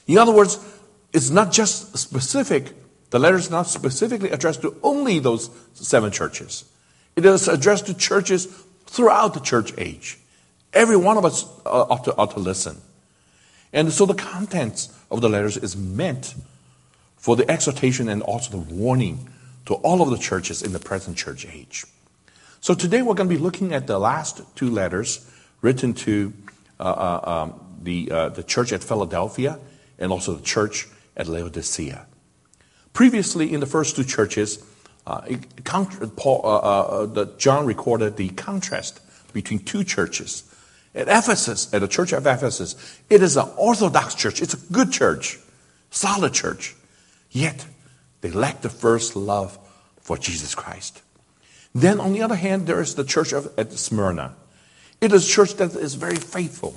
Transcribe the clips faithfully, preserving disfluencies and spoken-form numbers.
In other words, it's not just specific, the letter is not specifically addressed to only those seven churches. It is addressed to churches throughout the church age. Every one of us uh, ought, to, ought to listen. And so the contents of the letters is meant for the exhortation and also the warning to all of the churches in the present church age. So today we're going to be looking at the last two letters written to uh, uh, um, the, uh, the church at Philadelphia and also the church at Laodicea. Previously, in the first two churches, uh, it, Paul, uh, uh, the, John recorded the contrast between two churches. At Ephesus, at the church of Ephesus, it is an orthodox church. It's a good church, solid church. Yet, they lack the first love for Jesus Christ. Then, on the other hand, there is the church of, at Smyrna. It is a church that is very faithful,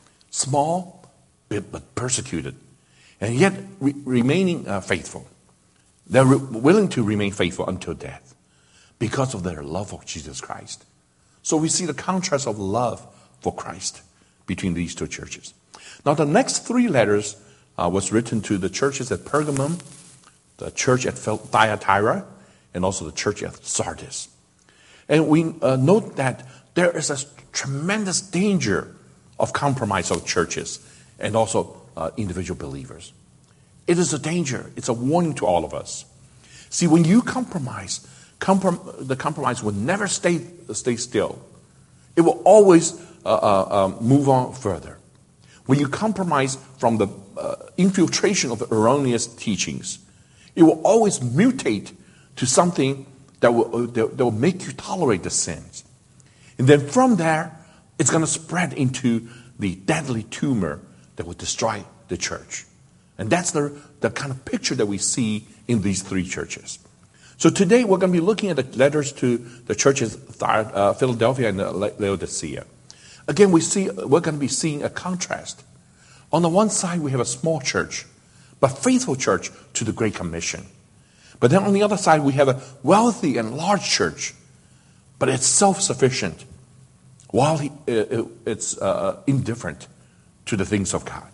small, but persecuted, and yet re- remaining uh, faithful. They're re- willing to remain faithful until death because of their love for Jesus Christ. So we see the contrast of love for Christ between these two churches. Now, the next three letters uh, was written to the churches at Pergamum, the church at Thyatira, and also the church at Sardis. And we uh, note that there is a tremendous danger of compromise of churches and also uh, individual believers. It is a danger. It's a warning to all of us. See, when you compromise, comprom- the compromise will never stay, stay still. It will always uh, uh, um, move on further. When you compromise from the uh, infiltration of erroneous teachings, it will always mutate to something that will, that will make you tolerate the sins. And then from there, it's going to spread into the deadly tumor that will destroy the church. And that's the, the kind of picture that we see in these three churches. So today we're going to be looking at the letters to the churches uh, Philadelphia and Laodicea. Again, we see we're going to be seeing a contrast. On the one side, we have a small church, but faithful church to the Great Commission. But then on the other side, we have a wealthy and large church, but it's self-sufficient, while he, uh, it's uh, indifferent to the things of God.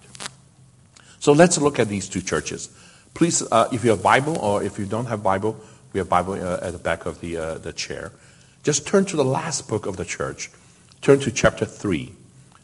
So let's look at these two churches. Please, uh, if you have Bible, or if you don't have Bible, we have Bible uh, at the back of the uh, the chair. Just turn to the last book of the church. Turn to chapter three.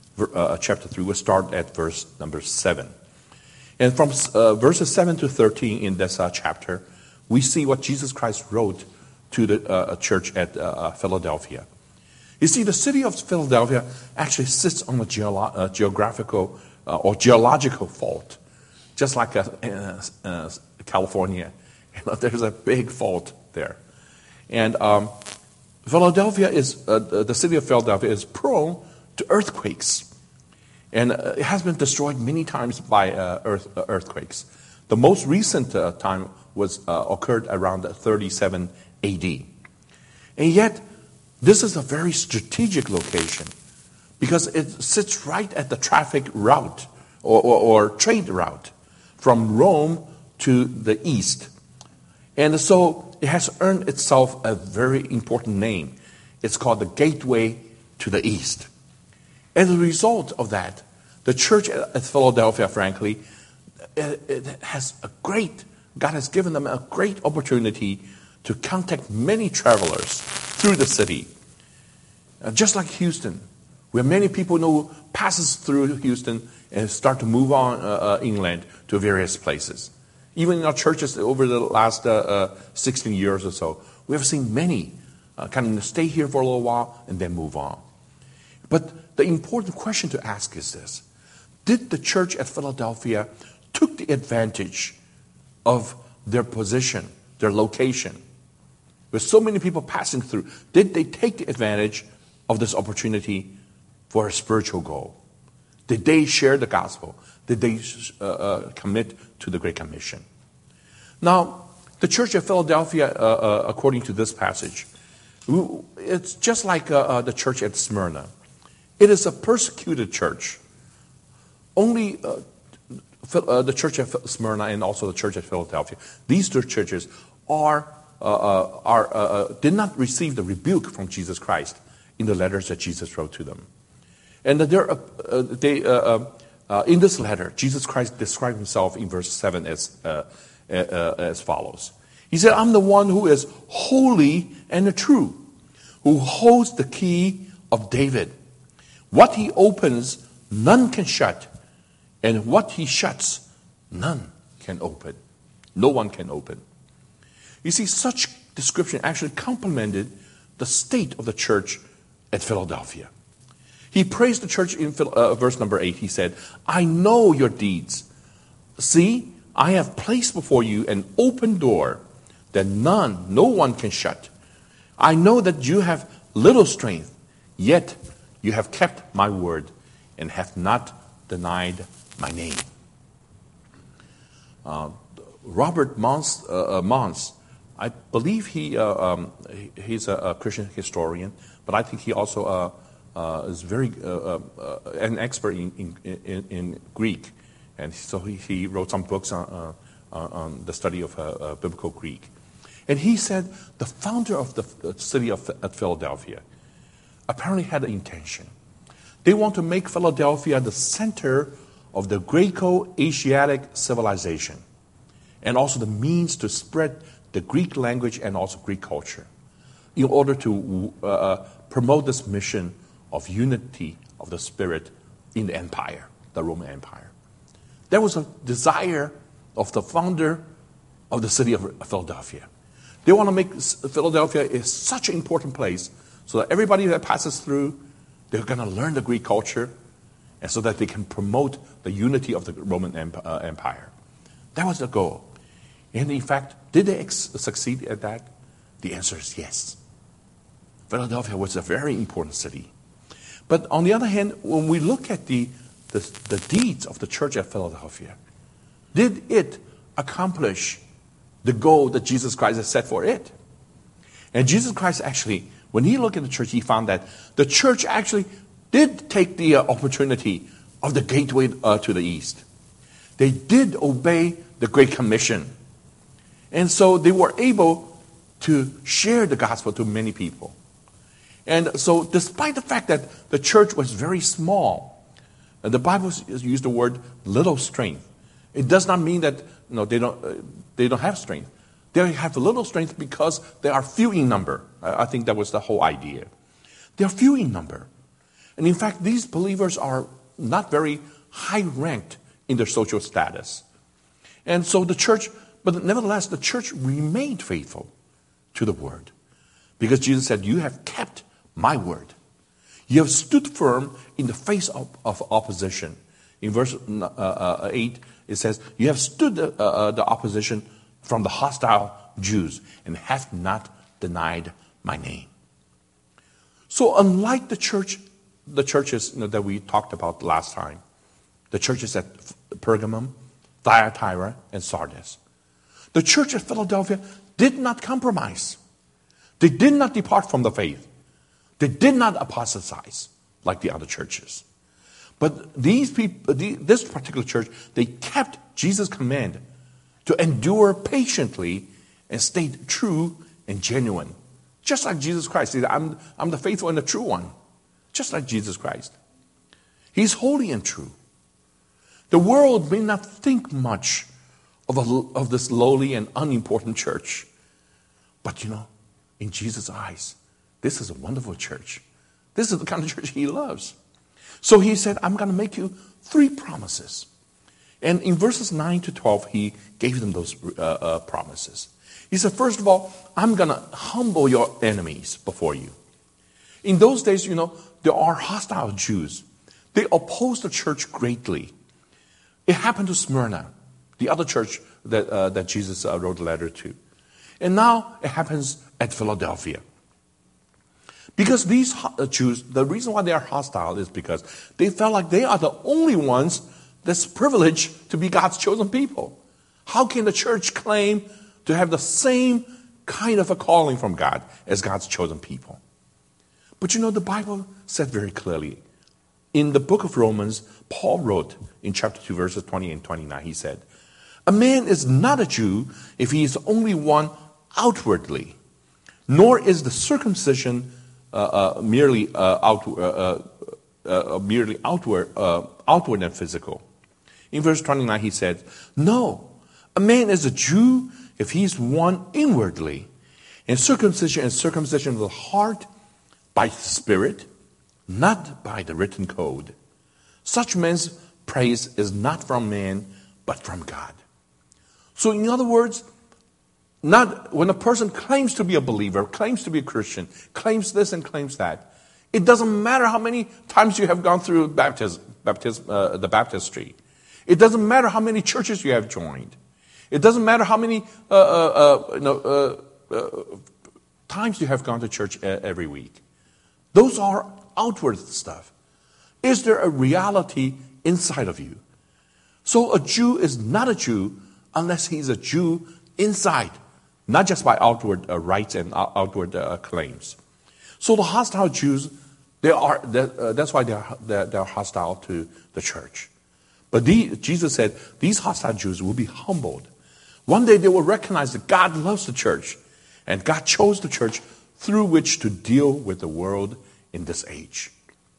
Uh, chapter three. We'll start at verse number seven. And from uh, verses seven to thirteen in this uh, chapter, we see what Jesus Christ wrote to the uh, church at uh, Philadelphia. You see, the city of Philadelphia actually sits on a geolo- uh, geographical uh, or geological fault, just like a, uh, uh, California. You know, there's a big fault there. And um, Philadelphia is, uh, the city of Philadelphia is prone to earthquakes. And uh, it has been destroyed many times by uh, earth, uh, earthquakes. The most recent uh, time was uh, occurred around thirty-seven A D. And yet, this is a very strategic location because it sits right at the traffic route or, or, or trade route from Rome to the east. And so it has earned itself a very important name. It's called the Gateway to the East. As a result of that, the church at Philadelphia, frankly, it, it has a great, God has given them a great opportunity to contact many travelers through the city. Uh, just like Houston, where many people know passes through Houston and start to move on uh, uh, inland to various places. Even in our churches over the last uh, uh, sixteen years or so, we have seen many uh, kind of stay here for a little while and then move on. But the important question to ask is this: did the church at Philadelphia took the advantage of their position, their location? With so many people passing through, did they take the advantage of this opportunity for a spiritual goal? Did they share the gospel? Did they uh, uh, commit to the Great Commission? Now, the church of Philadelphia, uh, uh, according to this passage, it's just like uh, uh, the church at Smyrna. It is a persecuted church. Only uh, uh, the church at Smyrna and also the church at Philadelphia, these two churches are uh, uh, are uh, did not receive the rebuke from Jesus Christ in the letters that Jesus wrote to them. And they're, uh, they, uh, uh, uh, in this letter, Jesus Christ described himself in verse seven as, uh, uh, uh, as follows. He said, I'm the one who is holy and true, who holds the key of David. What he opens, none can shut, and what he shuts, none can open. No one can open. You see, such description actually complemented the state of the church at Philadelphia. He praised the church in uh, verse number eight. He said, I know your deeds. See, I have placed before you an open door that none, no one can shut. I know that you have little strength, yet you have kept my word and have not denied my name. Uh, Robert Mons, uh, uh, Mons, I believe he uh, um, he's a, a Christian historian, but I think he also uh, uh, is very uh, uh, an expert in, in, in Greek, and so he, he wrote some books on, uh, on the study of uh, uh, biblical Greek. And he said the founder of the city of at Philadelphia apparently had an intention. They want to make Philadelphia the center of the Greco-Asiatic civilization, and also the means to spread the Greek language and also Greek culture in order to uh, promote this mission of unity of the spirit in the empire, the Roman Empire. There was a desire of the founder of the city of Philadelphia. They want to make Philadelphia is such an important place so that everybody that passes through, they're going to learn the Greek culture, and so that they can promote the unity of the Roman Empire. That was the goal. And in fact, did they ex- succeed at that? The answer is yes. Philadelphia was a very important city. But on the other hand, when we look at the, the, the deeds of the church at Philadelphia, did it accomplish the goal that Jesus Christ has set for it? And Jesus Christ actually, when he looked at the church, he found that the church actually did take the uh, opportunity of the gateway uh, to the east. They did obey the Great Commission. And so they were able to share the gospel to many people. And so despite the fact that the church was very small, and the Bible used the word little strength, it does not mean that you know, they don't, uh, they don't have strength. They have little strength because they are few in number. I, I think that was the whole idea. They are few in number. And in fact, these believers are not very high ranked in their social status. And so the church, but nevertheless, the church remained faithful to the word. Because Jesus said, you have kept my word. You have stood firm in the face of, of opposition. In verse uh, uh, eight, it says, you have stood the, uh, the opposition from the hostile Jews and have not denied my name. So unlike the church, the churches you know, that we talked about last time, the churches at Pergamum, Thyatira, and Sardis, the church at Philadelphia did not compromise. They did not depart from the faith. They did not apostatize like the other churches. But these people, this particular church, they kept Jesus' command to endure patiently and stayed true and genuine. Just like Jesus Christ. He said, I'm, I'm the faithful and the true one. Just like Jesus Christ. He's holy and true. The world may not think much of, a, of this lowly and unimportant church. But you know, in Jesus' eyes, this is a wonderful church. This is the kind of church he loves. So he said, I'm going to make you three promises. And in verses nine to twelve, he gave them those uh, uh, promises. He said, first of all, I'm going to humble your enemies before you. In those days, you know, there are hostile Jews. They opposed the church greatly. It happened to Smyrna, the other church that, uh, that Jesus uh, wrote a letter to. And now it happens at Philadelphia. Because these Jews, the reason why they are hostile is because they felt like they are the only ones that's privileged to be God's chosen people. How can the church claim to have the same kind of a calling from God as God's chosen people? But you know, the Bible said very clearly, in the book of Romans, Paul wrote in chapter two, verses twenty and twenty-nine, he said, a man is not a Jew if he is only one outwardly, nor is the circumcision uh, uh, merely uh, out, uh, uh, uh, merely outward, uh, outward and physical. In verse twenty-nine, he said, "No, a man is a Jew if he's one inwardly, and circumcision and circumcision of the heart by the Spirit, not by the written code. Such man's praise is not from man, but from God." So in other words, not when a person claims to be a believer, claims to be a Christian, claims this and claims that, it doesn't matter how many times you have gone through baptism, baptism, uh, the baptistry. It doesn't matter how many churches you have joined. It doesn't matter how many uh, uh, uh, you know, uh, uh, times you have gone to church every week. Those are outward stuff. Is there a reality inside of you? So a Jew is not a Jew unless he's a Jew inside, not just by outward uh, rites and outward uh, claims. So the hostile Jews, they are. Uh, that's why they are they're, they're hostile to the church. But the, Jesus said these hostile Jews will be humbled. One day they will recognize that God loves the church, and God chose the church through which to deal with the world in this age.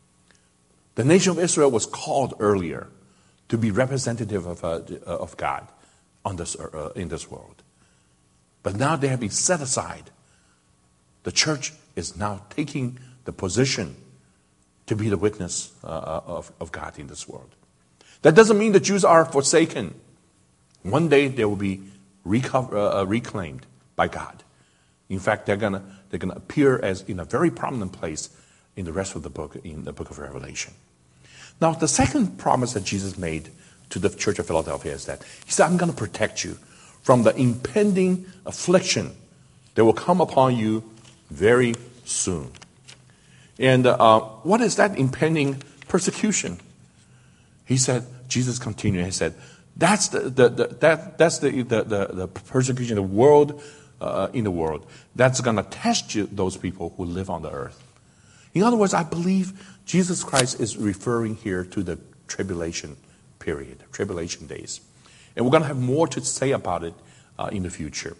The nation of Israel was called earlier to be representative of, uh, of God on this, uh, in this world. But now they have been set aside. The church is now taking the position to be the witness uh, of, of God in this world. That doesn't mean the Jews are forsaken. One day they will be recover, uh, reclaimed by God. In fact, they're gonna they're gonna appear as in a very prominent place in the rest of the book, in the book of Revelation. Now, the second promise that Jesus made to the church of Philadelphia is that he said, "I'm going to protect you from the impending affliction that will come upon you very soon." And uh, what is that impending persecution? He said, Jesus continued, he said, that's the, the, the that that's the the, the, the persecution of the world uh, in the world. That's going to test you, those people who live on the earth. In other words, I believe Jesus Christ is referring here to the tribulation period, tribulation days. And we're going to have more to say about it uh, in the future.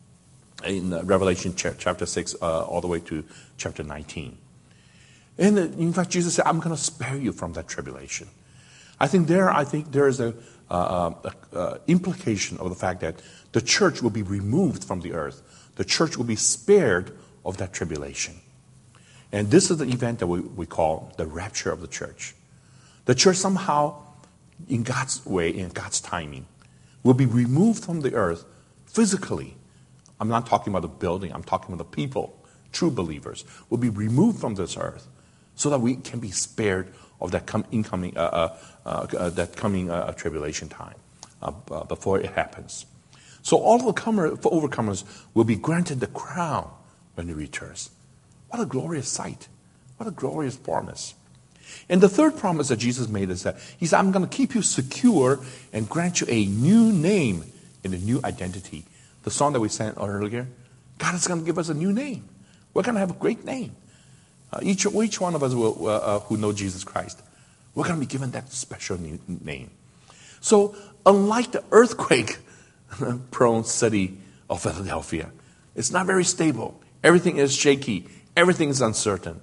In uh, Revelation ch- chapter six uh, all the way to chapter nineteen. And uh, in fact, Jesus said, "I'm going to spare you from that tribulation." I think there, I think there is a, uh, a, a implication of the fact that the church will be removed from the earth. The church will be spared of that tribulation. And this is the event that we, we call the rapture of the church. The church somehow, in God's way, in God's timing, will be removed from the earth physically. I'm not talking about the building. I'm talking about the people, true believers, will be removed from this earth so that we can be spared of that com- incoming, uh, uh, uh, that coming uh, tribulation time uh, uh, before it happens. So all of the comer- overcomers will be granted the crown when he returns. What a glorious sight. What a glorious promise. And the third promise that Jesus made is that he said, "I'm going to keep you secure and grant you a new name and a new identity." The song that we sang earlier, God is going to give us a new name. We're going to have a great name. Uh, each, each one of us will, uh, uh, who know Jesus Christ, we're going to be given that special new name. So unlike the earthquake-prone city of Philadelphia, it's not very stable. Everything is shaky. Everything is uncertain.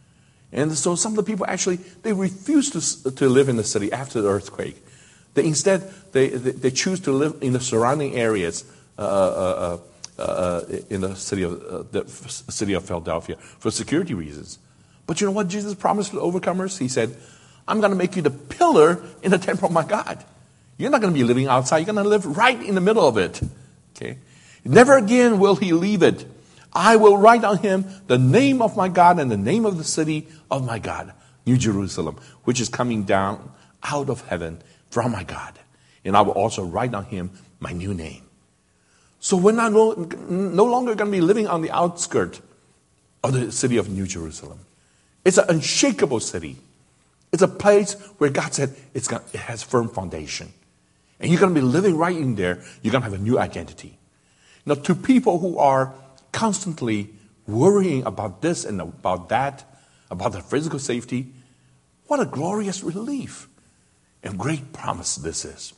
And so some of the people actually, they refuse to, to live in the city after the earthquake. They instead, they, they, they choose to live in the surrounding areas uh, uh, uh, uh, in the city of uh, the city of Philadelphia for security reasons. But you know what Jesus promised to the overcomers? He said, "I'm going to make you the pillar in the temple of my God." You're not going to be living outside. You're going to live right in the middle of it. Okay? Never again will he leave it. I will write on him the name of my God and the name of the city of my God, New Jerusalem, which is coming down out of heaven from my God. And I will also write on him my new name. So we're not no, no longer going to be living on the outskirts of the city of New Jerusalem. It's an unshakable city. It's a place where God said it's got, it has firm foundation. And you're going to be living right in there. You're going to have a new identity. Now, to people who are constantly worrying about this and about that, about their physical safety, what a glorious relief and great promise this is.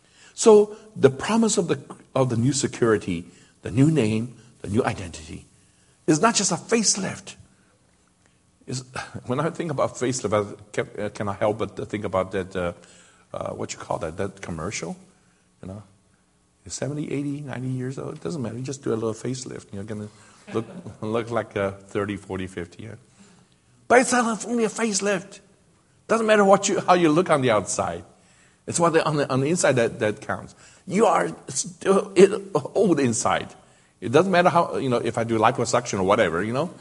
So the promise of the of the new security, the new name, the new identity, is not just a facelift. is when I think about facelift, I can, uh, cannot help but to think about that, uh, uh, what you call that, that commercial, you know. You're seventy, eighty, ninety years old, it doesn't matter. You just do a little facelift. You're going to look look like uh, thirty, forty, fifty. Yeah. But it's only a facelift. Doesn't matter what you, how you look on the outside. It's what the, on, the, on the inside that, that counts. You are still old inside. It doesn't matter how, you know, if I do liposuction or whatever, you know.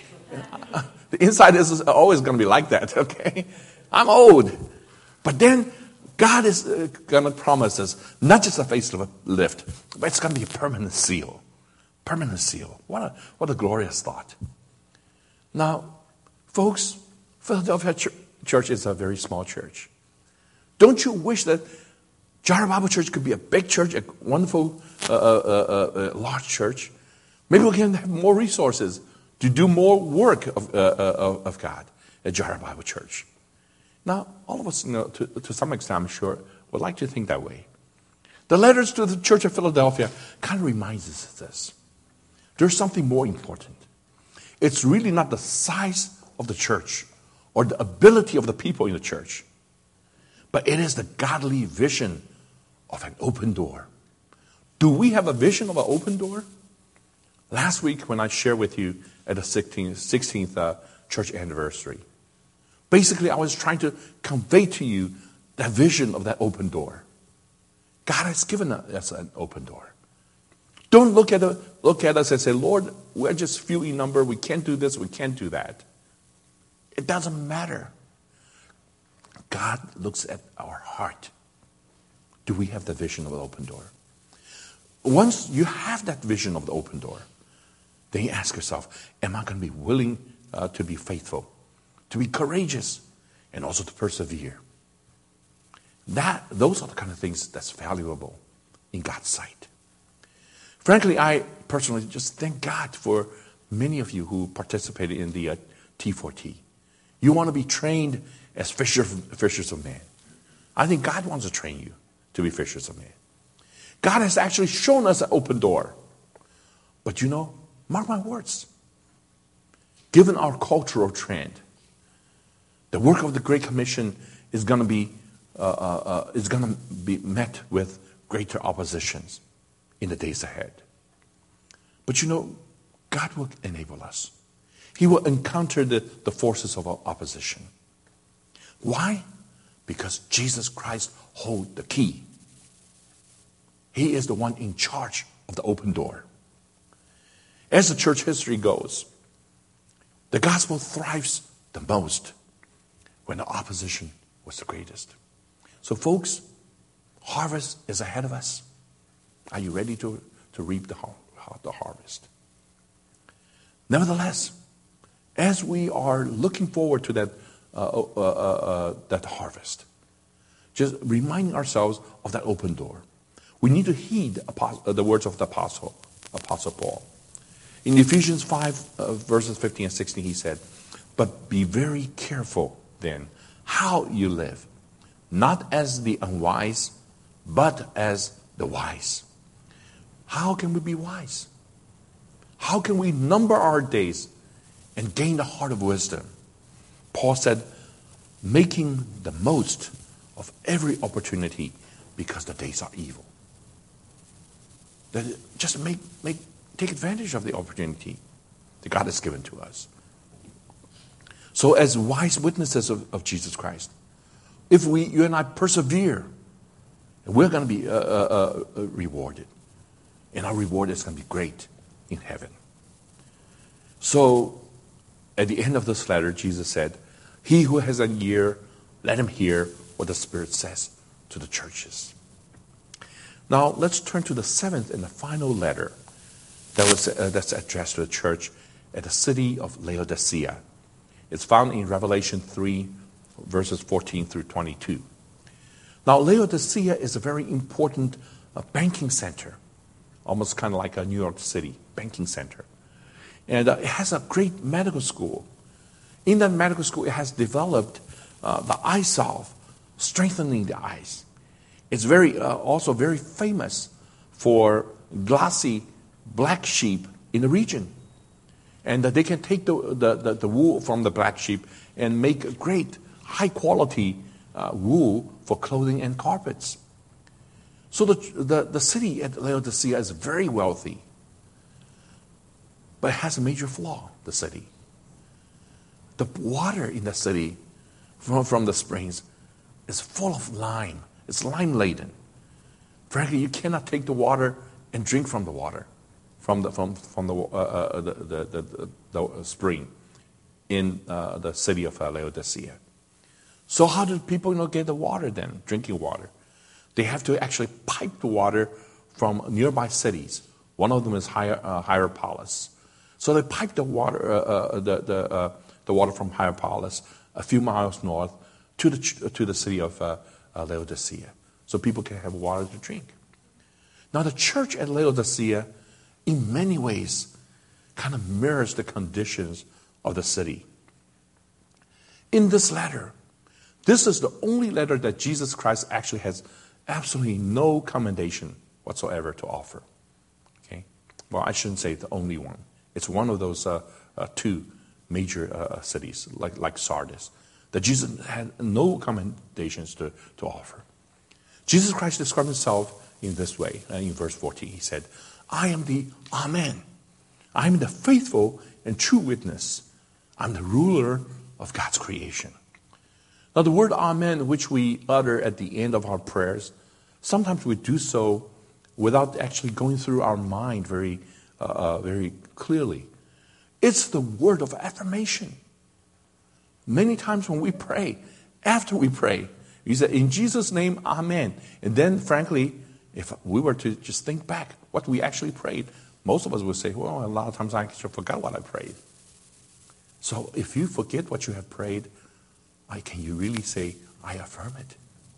The inside is always going to be like that, okay? I'm old. But then God is uh, going to promise us not just a facelift, but it's going to be a permanent seal. Permanent seal. What a, what a glorious thought. Now, folks, Philadelphia Ch- Church is a very small church. Don't you wish that Jireh Bible Church could be a big church, a wonderful, uh, uh, uh, uh, large church? Maybe we can have more resources to do more work of, uh, uh, of God at Jireh Bible Church. Now, all of us, you know, to, to some extent, I'm sure, would like to think that way. The letters to the Church of Philadelphia kind of reminds us of this. There's something more important. It's really not the size of the church or the ability of the people in the church, but it is the godly vision of an open door. Do we have a vision of an open door? Last week when I shared with you at the sixteenth, sixteenth uh, church anniversary, basically I was trying to convey to you that vision of that open door. God has given us an open door. Don't look at, a, look at us and say, Lord, we're just few in number. We can't do this. We can't do that. It doesn't matter. God looks at our heart. Do we have the vision of the open door? Once you have that vision of the open door, then you ask yourself, am I going to be willing uh, to be faithful, to be courageous, and also to persevere? That, those are the kind of things that's valuable in God's sight. Frankly, I personally just thank God for many of you who participated in the uh, T four T. You want to be trained as fisher, fishers of men. I think God wants to train you to be fishers of men. God has actually shown us an open door. But you know, mark my words. Given our cultural trend, the work of the Great Commission is going to be uh, uh, uh, is going to be met with greater oppositions in the days ahead. But you know, God will enable us. He will encounter the, the forces of opposition. Why? Because Jesus Christ holds the key. He is the one in charge of the open door. As the church history goes, the gospel thrives the most when the opposition was the greatest. So folks, harvest is ahead of us. Are you ready to, to reap the, the harvest? Nevertheless, as we are looking forward to that uh, uh, uh, uh, that harvest, just reminding ourselves of that open door, we need to heed the words of the apostle, Apostle Paul. In Ephesians five, uh, verses fifteen and sixteen, he said, "But be very careful then how you live, not as the unwise, but as the wise." How can we be wise? How can we number our days and gain the heart of wisdom? Paul said, making the most of every opportunity because the days are evil. That just make, make, take advantage of the opportunity that God has given to us. So as wise witnesses of, of Jesus Christ, if we, you and I persevere, we're going to be uh, uh, uh, rewarded. And our reward is going to be great in heaven. So, at the end of this letter, Jesus said, "He who has an ear, let him hear what the Spirit says to the churches." Now, let's turn to the seventh and the final letter that was uh, that's addressed to the church at the city of Laodicea. It's found in Revelation three, verses fourteen through twenty-two. Now, Laodicea is a very important uh, banking center. Almost kind of like a New York City banking center. And uh, it has a great medical school. In that medical school, it has developed uh, the eye salve, strengthening the eyes. It's very uh, also very famous for glossy black sheep in the region. And that they can take the, the, the, the wool from the black sheep and make a great, high-quality uh, wool for clothing and carpets. So the, the, the city at Laodicea is very wealthy. But it has a major flaw, the city. The water in the city from, from the springs is full of lime. It's lime-laden. Frankly, you cannot take the water and drink from the water, from the from from the uh, uh, the, the, the, the spring in uh, the city of uh, Laodicea. So how do people, you know, get the water then, drinking water? They have to actually pipe the water from nearby cities. One of them is Hier- uh, Hierapolis. So they pipe the water, uh, uh, the the, uh, the water from Hierapolis a few miles north to the to the city of uh, uh, Laodicea, so people can have water to drink. Now the church at Laodicea, in many ways, kind of mirrors the conditions of the city. In this letter, this is the only letter that Jesus Christ actually has absolutely no commendation whatsoever to offer. Okay, well, I shouldn't say the only one. It's one of those uh, uh, two major uh, cities, like, like Sardis, that Jesus had no commendations to, to offer. Jesus Christ described himself in this way. Uh, in verse fourteen, he said, I am the Amen. I am the faithful and true witness. I'm the ruler of God's creation. Now the word Amen, which we utter at the end of our prayers, sometimes we do so without actually going through our mind very, uh, uh, very clearly. It's the word of affirmation. Many times when we pray, after we pray, we say, in Jesus' name, Amen. And then, frankly, if we were to just think back what we actually prayed, most of us would say, well, a lot of times I actually forgot what I prayed. So if you forget what you have prayed, I, can you really say, I affirm it?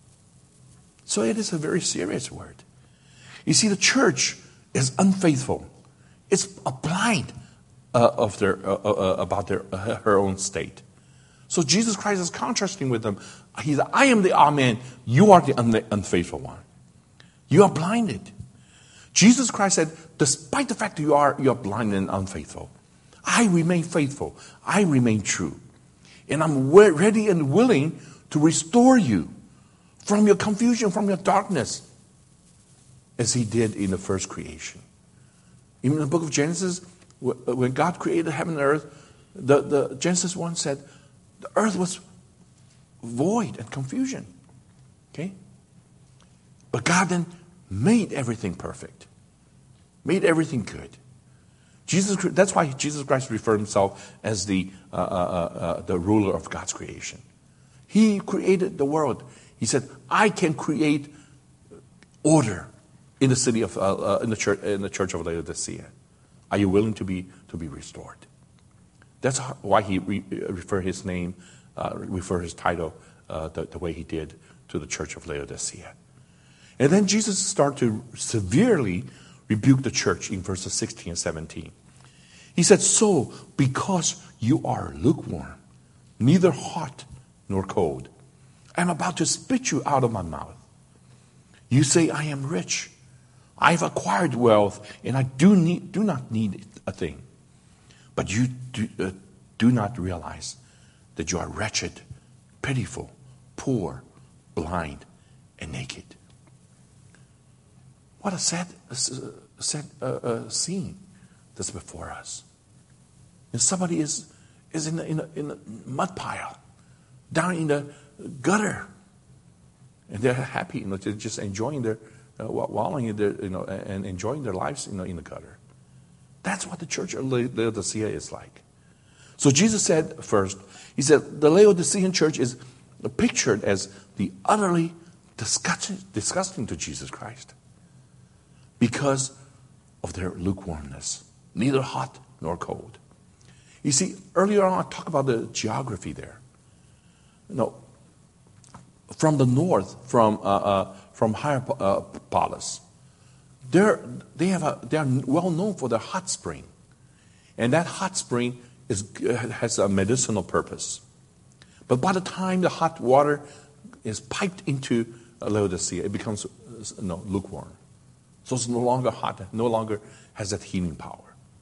So it is a very serious word. You see, the church is unfaithful. It's blind uh, of their, uh, uh, about their, uh, her own state. So Jesus Christ is contrasting with them. He said, I am the Amen. You are the un- unfaithful one. You are blinded. Jesus Christ said, despite the fact that you are, you are blind and unfaithful, I remain faithful. I remain true. And I'm we- ready and willing to restore you from your confusion, from your darkness, as he did in the first creation. Even in the book of Genesis, when God created heaven and earth, the, the Genesis one said, the earth was void and confusion. Okay? But God then made everything perfect. Made everything good. Jesus, that's why Jesus Christ referred himself as the, uh, uh, uh, the ruler of God's creation. He created the world. He said, I can create order in the city of, uh, uh, in the church, in the church of Laodicea. Are you willing to be, to be restored? That's why he re- referred his name, uh, refer his title uh, the, the way he did to the church of Laodicea. And then Jesus started to severely rebuke the church in verses sixteen and seventeen. He said, so because you are lukewarm, neither hot nor cold, I am about to spit you out of my mouth. You say, I am rich. I have acquired wealth, and I do need, do not need a thing. But you do, uh, do not realize that you are wretched, pitiful, poor, blind, and naked. What a sad, sad uh, uh, scene that's before us. And somebody is, is in, a, in, a, in a mud pile, down in the gutter. And they're happy, you know, they're just enjoying their, uh, wallowing in their, you know, and enjoying their lives, you know, in the gutter. That's what the church of Laodicea is like. So Jesus said first, he said, the Laodicean church is pictured as the utterly disgusting, disgusting to Jesus Christ because of their lukewarmness, neither hot nor cold. You see, earlier on I talked about the geography there. You know, from the north, from uh, uh, from Hierapolis, they're they have a they are well known for their hot spring, and that hot spring is has a medicinal purpose. But by the time the hot water is piped into Laodicea, it becomes you know, lukewarm. So it's no longer hot, no longer has that healing power.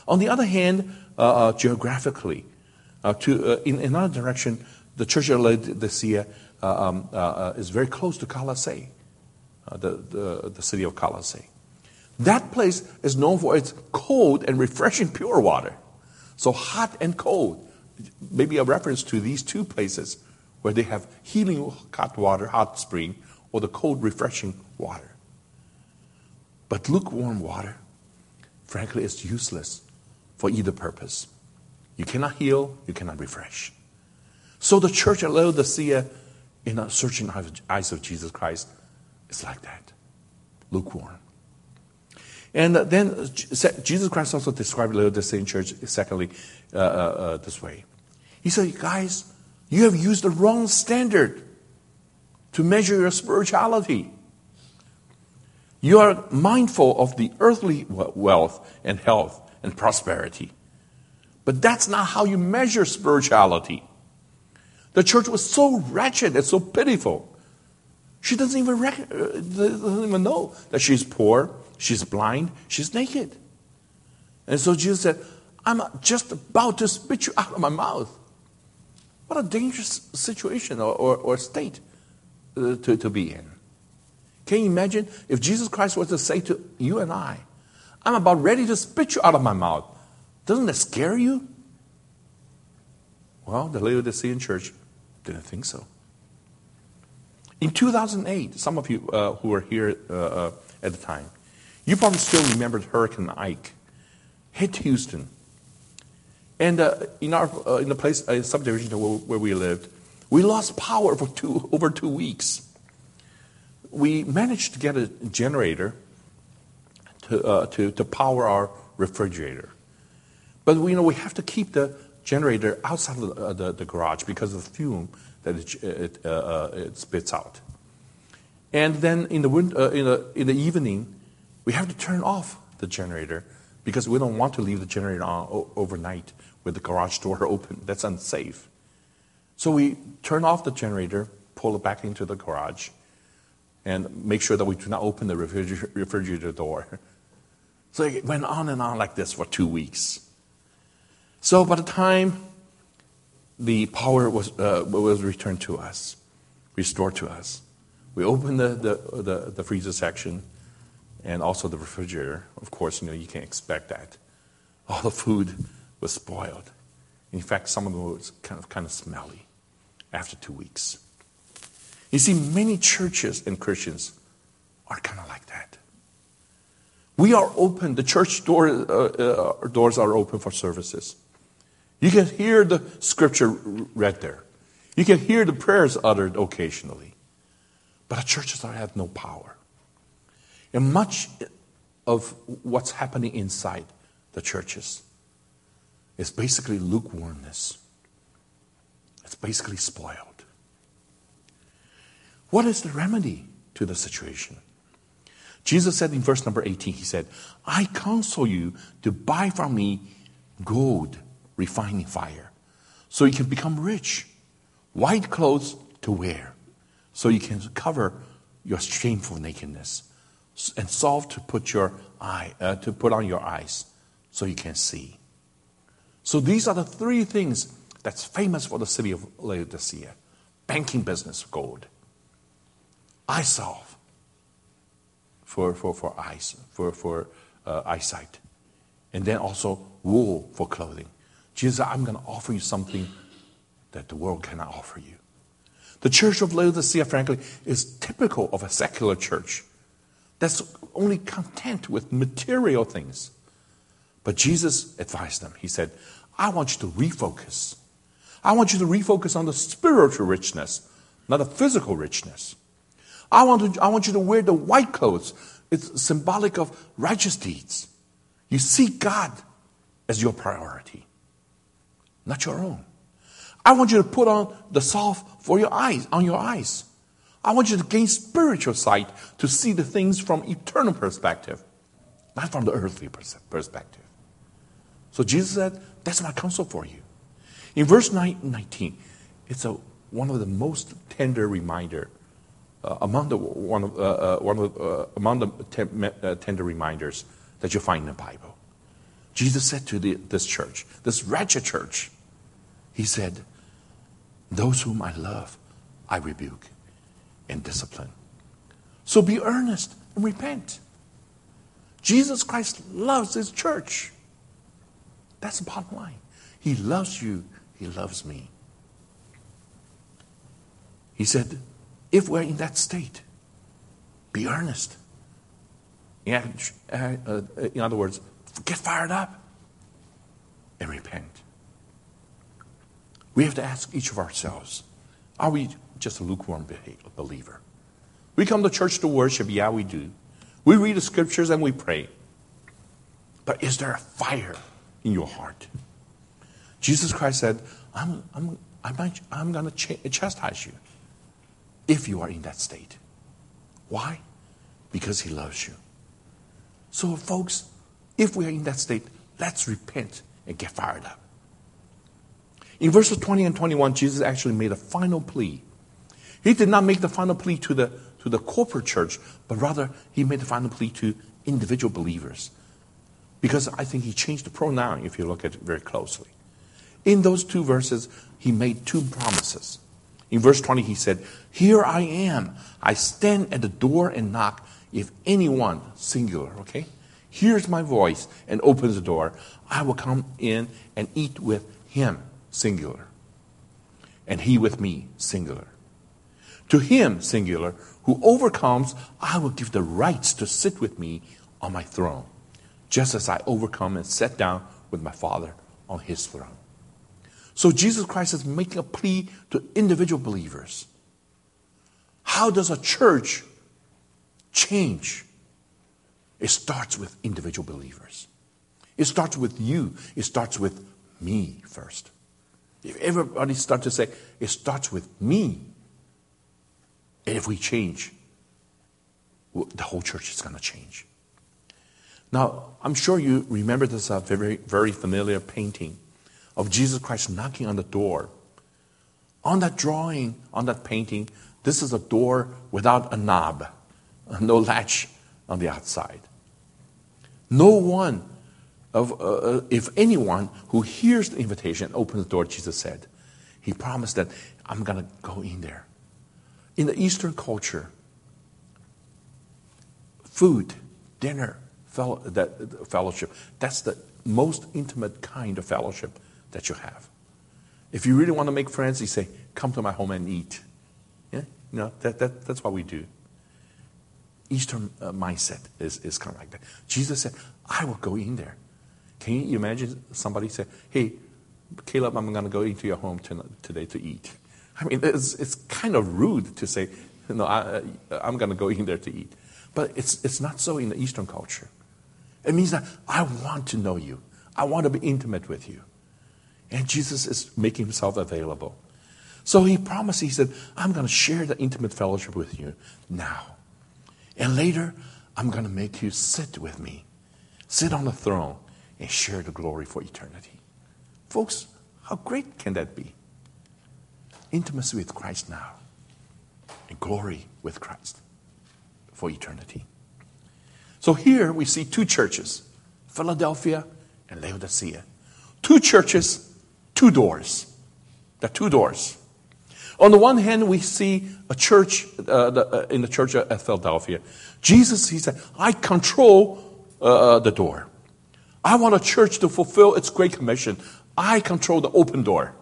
On the other hand, uh, uh, geographically, uh, to uh, in another direction, the Church of Laodicea uh, um, uh, uh, is very close to Colossae, uh, the, the the city of Colossae. That place is known for its cold and refreshing pure water. So hot and cold, maybe a reference to these two places where they have healing hot water, hot spring, or the cold, refreshing water. But lukewarm water, frankly, is useless for either purpose. You cannot heal, you cannot refresh. So the church at Laodicea, in the searching eyes of Jesus Christ, is like that, lukewarm. And then Jesus Christ also described the Laodicean church, secondly, uh, uh, this way. He said, guys, you have used the wrong standard to measure your spirituality. You are mindful of the earthly wealth and health and prosperity. But that's not how you measure spirituality. The church was so wretched and so pitiful. She doesn't even, rec- doesn't even know that she's poor, she's blind, she's naked. And so Jesus said, I'm just about to spit you out of my mouth. What a dangerous situation or, or, or state uh, to, to be in. Can you imagine if Jesus Christ was to say to you and I, I'm about ready to spit you out of my mouth. Doesn't that scare you? Well, the Laodicean church didn't think so. In two thousand eight, some of you uh, who were here uh, uh, at the time, you probably still remember Hurricane Ike hit Houston. And uh, in our uh, in the place, uh, subdivision where, where we lived, we lost power for two over two weeks. We managed to get a generator to uh, to to power our refrigerator, but we you know we have to keep the generator outside of the, uh, the, the garage because of the fume that it it, uh, uh, it spits out. And then in the wind, uh, in the in the evening, we have to turn off the generator because we don't want to leave the generator on o- overnight with the garage door open. That's unsafe. So we turn off the generator, pull it back into the garage, and make sure that we do not open the refrigerator, refrigerator door. So it went on and on like this for two weeks. So by the time the power was uh, was returned to us, restored to us, we opened the, the, the, the freezer section and also the refrigerator. Of course, you know, you can't expect that. All the food was spoiled. In fact, some of it was kind of kind of smelly after two weeks. You see, many churches and Christians are kind of like that. We are open. The church door, uh, uh, doors are open for services. You can hear the scripture read there. You can hear the prayers uttered occasionally. But the churches have no power. And much of what's happening inside the churches is basically lukewarmness. It's basically spoiled. What is the remedy to the situation? Jesus said in verse number eighteen, he said, I counsel you to buy from me gold refining fire, so you can become rich, white clothes to wear, so you can cover your shameful nakedness, and salve to put your eye uh, to put on your eyes, so you can see. So these are the three things that's famous for the city of Laodicea: banking business, gold; eye salve for for for eyes for for uh, eyesight, and then also wool for clothing. Jesus said, I'm going to offer you something that the world cannot offer you. The church of Laodicea, frankly, is typical of a secular church that's only content with material things. But Jesus advised them. He said, I want you to refocus. I want you to refocus on the spiritual richness, not a physical richness. I want, to, I want you to wear the white clothes. It's symbolic of righteous deeds. You see God as your priority, not your own. I want you to put on the salve for your eyes, on your eyes. I want you to gain spiritual sight to see the things from eternal perspective, not from the earthly perspective. So Jesus said, that's my counsel for you. In verse nineteen, it's a, one of the most tender reminder uh, among the one of uh, uh, one of uh, among the te- uh, tender reminders that you find in the Bible. Jesus said to the, this church, this wretched church, he said, those whom I love, I rebuke and discipline. So be earnest and repent. Jesus Christ loves his church. That's the bottom line. He loves you. He loves me. He said, if we're in that state, be earnest. In other words, get fired up and repent. We have to ask each of ourselves, are we just a lukewarm believer? We come to church to worship, yeah, we do. We read the scriptures and we pray. But is there a fire in your heart? Jesus Christ said, I'm, I'm, I'm, I'm going to ch- chastise you if you are in that state. Why? Because he loves you. So, folks, if we are in that state, let's repent and get fired up. In verses twenty and twenty-one, Jesus actually made a final plea. He did not make the final plea to the, to the corporate church, but rather he made the final plea to individual believers. Because I think he changed the pronoun if you look at it very closely. In those two verses, he made two promises. In verse twenty, he said, here I am. I stand at the door and knock. If anyone, singular, okay, hears my voice and opens the door, I will come in and eat with him, singular, and he with me, singular. To him, singular, who overcomes, I will give the rights to sit with me on my throne, just as I overcome and sat down with my Father on his throne. So Jesus Christ is making a plea to individual believers. How does a church change? It starts with individual believers. It starts with you. It starts with me first. If everybody starts to say, it starts with me, and if we change, the whole church is going to change. Now, I'm sure you remember this uh, very, very familiar painting of Jesus Christ knocking on the door. On that drawing, on that painting, this is a door without a knob, no latch on the outside. No one, of, uh, if anyone who hears the invitation and opens the door, Jesus said, he promised that I'm going to go in there. In the Eastern culture, food, dinner, fellow, that, fellowship, that's the most intimate kind of fellowship that you have. If you really want to make friends, you say, come to my home and eat. Yeah, you know, that, that, that's what we do. Eastern uh, mindset is, is kind of like that. Jesus said, I will go in there. Can you imagine somebody say, hey, Caleb, I'm going to go into your home to, today to eat. I mean, it's, it's kind of rude to say, no, I, I'm going to go in there to eat. But it's, it's not so in the Eastern culture. It means that I want to know you. I want to be intimate with you. And Jesus is making himself available. So he promised, he said, I'm going to share the intimate fellowship with you now. And later, I'm going to make you sit with me. Sit on the throne and share the glory for eternity. Folks, how great can that be? Intimacy with Christ now. And glory with Christ for eternity. So here we see two churches, Philadelphia and Laodicea. Two churches, two doors. There are two doors. On the one hand, we see a church, uh, the, uh, in the church at Philadelphia. Jesus, he said, I control uh, the door. I want a church to fulfill its great commission. I control the open door.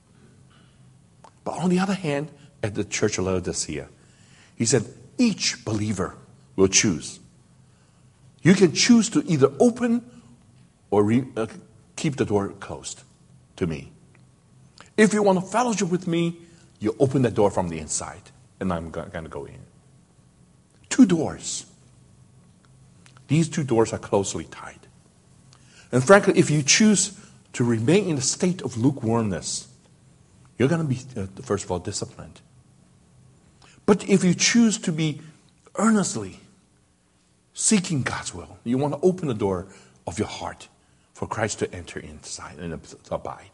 But on the other hand, at the church of Laodicea, he said, each believer will choose. You can choose to either open or re, uh, keep the door closed to me. If you want to fellowship with me, you open the door from the inside, and I'm going to go in. Two doors. These two doors are closely tied. And frankly, if you choose to remain in a state of lukewarmness, you're going to be, uh, first of all, disciplined. But if you choose to be earnestly seeking God's will, you want to open the door of your heart for Christ to enter inside and abide.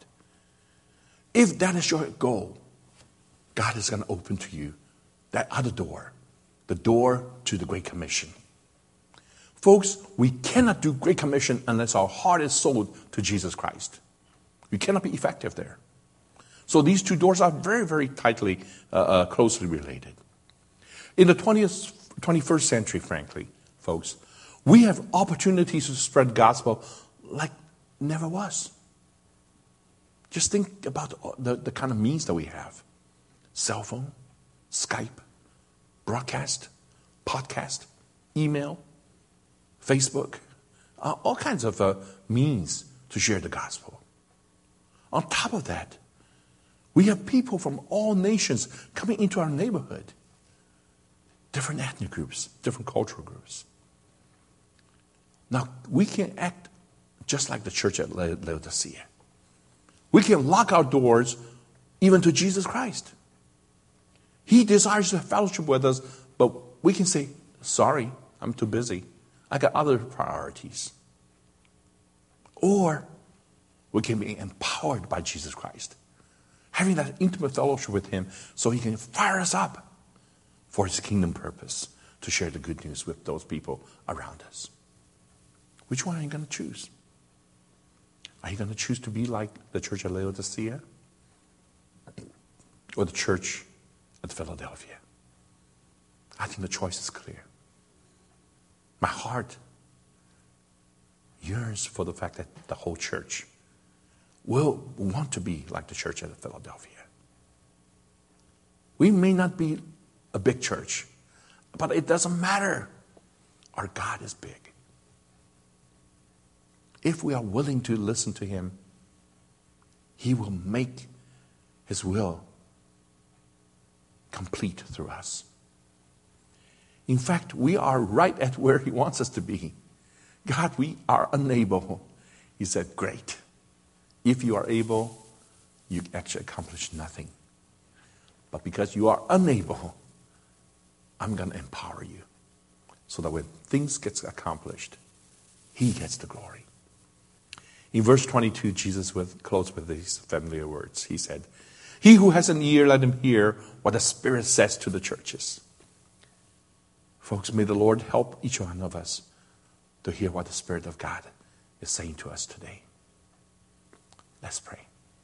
If that is your goal, God is going to open to you that other door, the door to the Great Commission. Folks, we cannot do Great Commission unless our heart is sold to Jesus Christ. We cannot be effective there. So these two doors are very, very tightly, uh, uh, closely related. In the twentieth, twenty-first century, frankly, folks, we have opportunities to spread the gospel like never was. Just think about the, the kind of means that we have. Cell phone, Skype, broadcast, podcast, email, Facebook, uh, all kinds of uh, means to share the gospel. On top of that, we have people from all nations coming into our neighborhood. Different ethnic groups, different cultural groups. Now, we can act just like the church at Laodicea. We can lock our doors even to Jesus Christ. He desires to fellowship with us, but we can say, sorry, I'm too busy. I got other priorities. Or we can be empowered by Jesus Christ, having that intimate fellowship with him so he can fire us up for his kingdom purpose to share the good news with those people around us. Which one are you going to choose? Are you going to choose to be like the church at Laodicea or the church at Philadelphia? I think the choice is clear. My heart yearns for the fact that the whole church will want to be like the church at Philadelphia. We may not be a big church, but it doesn't matter. Our God is big. If we are willing to listen to him, he will make his will complete through us. In fact, we are right at where he wants us to be. God, we are unable. He said, great. If you are able, you actually accomplish nothing. But because you are unable, I'm going to empower you so that when things get accomplished, he gets the glory. In verse twenty-two, Jesus will close with these familiar words. He said, he who has an ear, let him hear what the Spirit says to the churches. Folks, may the Lord help each one of us to hear what the Spirit of God is saying to us today. Let's pray.